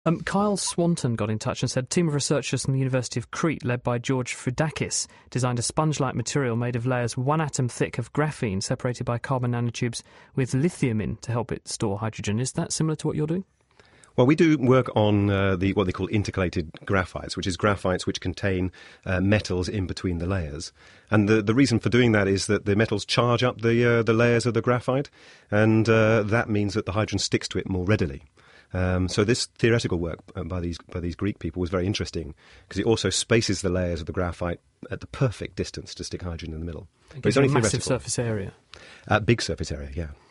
Kyle Swanton got in touch and said a team of researchers from the University of Crete, led by George Foudakis, designed a sponge-like material made of layers 1 atom thick of graphene separated by carbon nanotubes with lithium in to help it store hydrogen. Is that similar to what you're doing? Well, we do work on what they call intercalated graphites, which is graphites which contain metals in between the layers. And the reason for doing that is that the metals charge up the layers of the graphite, and that means that the hydrogen sticks to it more readily. So this theoretical work by these Greek people was very interesting because it also spaces the layers of the graphite at the perfect distance to stick hydrogen in the middle. It gives you a massive surface area. Big surface area, yeah.